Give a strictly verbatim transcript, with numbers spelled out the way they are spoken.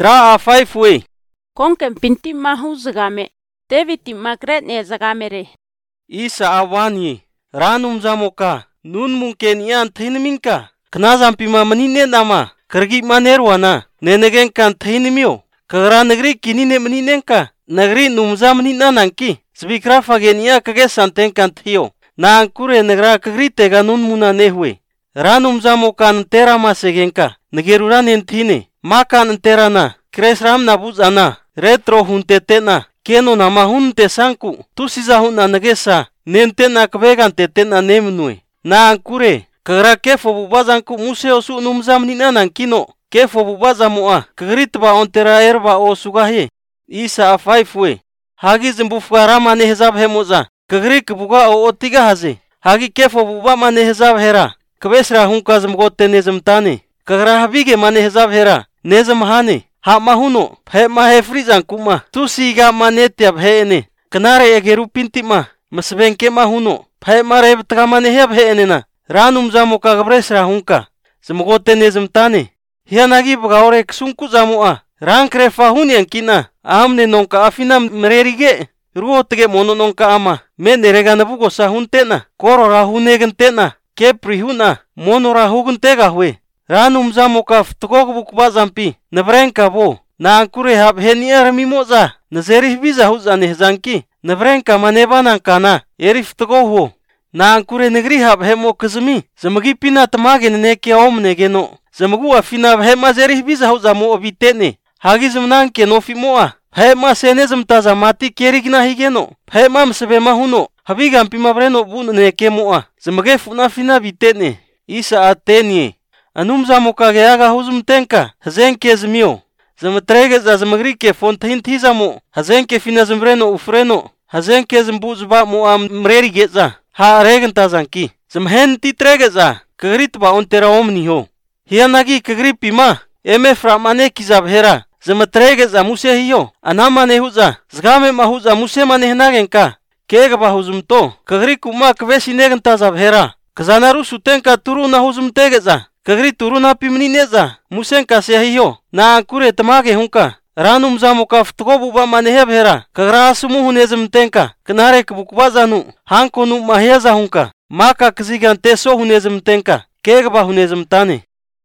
Tra a five we. Kong kem pinti mahu zagame. David ti magret ne zagame re. Isa awani. Ranum zamoka. Nun mungkin ian thinminka. Knazam pima menine nama. Kergi manerwana. Nenegen kan thinmio. Kera negeri kini ne meninenka. Negeri numza menina nangki. Sebikra fagenia kage santen kan thio. Na angkure negra kagri tega nun muna nehwe. Ranum zamokan tera masegenka. Negerura nentine. Makan terana. Kresram na buzana. Retro huntetena. Keno nama hunte sanku. Tusiza huna negesa. Nentena kvegan tetena nemnue. Na angkure. Kagra kefo bubazanku museo su numzam nina nankino. Kefo bubazamoa. Kagritba ontera erba o sugahe. Isa a faifwe. Hagi zimbufgara mane hezab hemoza. Kagri kbuga o otiga haze. Hagi kefo buba mane hezab hera. Kvesra hunka zmgote nezmtane. Kagra habige mane hezab hera. Nezm hane. Ha mahuno. Phe ma hefrizan kuma. Tusiga mane tiab heene. Kanare egeru pintima. Masbenke mahuno. Phe ma rebtka mane heb heene na. Ranum zamo kagabresra hunka. Zmgote nezmtane. Hianagi bgaore ksunku zamoa. Rankre fahuni ankina. Amne nonka afina mrerige. Ruotege mono nonka ama. Mene regana bugo sahuntena. Koro rahunegentena. Keprihuna. Mono rahugentega hwe. Ranum zamoka ftogog bukba zampi. Nabrenka bo. Na ankure hab henia mimoza. Nazerih biza huzane zanki. Nabrenka manebana kana. Erif togoho. Na ankure negri hab hemo kazmi. Zamagi pina tamage neke omne geno. Zamagu afina hema zerih biza huzamo obitene. Hagi zamnan ke nofi moa. Hema sene zamtaza mati kerigna higeno. Hema msebe mahuno. Habiga mpima breno bun neke moa. Zamage funa fina bitene. Isa atenie. Anum zamoka geaga huzum tenka. Hazenke zmio. Zamatrege za zamagrike fontahin tizamo. Hazenke fina zambreno ufreno. Hazenke zambuzba moa mreri geza. Ha regenta zanki. Zamhen titrege za. Kagritba ontera omni ho. Hianagi kagripima. Eme framane kizabhera. Zamatrege za muse hiyo. Anamane huza. Zgame mahuza muse manehenagenka. Kega bahuzumto. Kagri kuma kvesi negenta zabhera. Kazanaru sutenka turu na huzumtegeza. Kagri turu na pimnineza. Musenka se hiyo. Na ankure tamage hunka. Ranum zamoka ftgobuba manehebhera. Kagra asumuhu nezmtenka. Kanare kbukbazanu. Hanko nu maheza hunka. Maka kzigante so hunezmtenka. Kega bahunezmtane.